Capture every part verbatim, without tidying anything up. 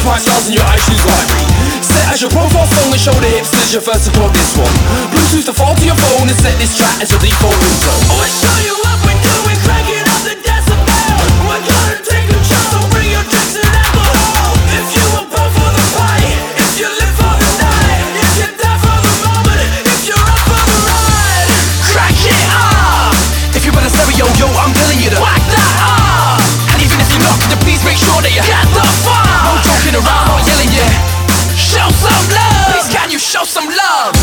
bright stars and your eyes shoes vibrate. Set as your profile phone and show the hipsters you're first to plug this one. Bluetooth the phone to your phone and set this track as your default ringtone. I'll show you what we're doing, cranking up the decibel. We're gonna take a chance, so bring your drinks and alcohol. If you were born for the party, if you live for the night, if you die for the moment, if you're up for the ride, crank it up. If you're on a stereo, yo, I'm telling you to whack that up. And even if you're not, then please make sure that you Get the fuck. no joking around, not yelling, yeah. Show some love. Please can you show some love?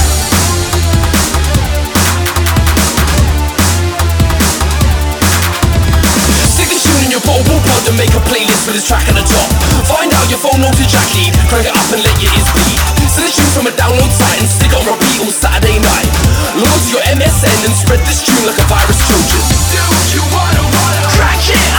Stick this tune in your portable pod and make a playlist with this track at the top. Find out your phone knows your track lead, crank it up and let your ears bleed. Send a tune from a download site and stick it on repeat all Saturday night. Log on to your M S N and spread this tune like a virus Trojan. Do you wanna, wanna Crank it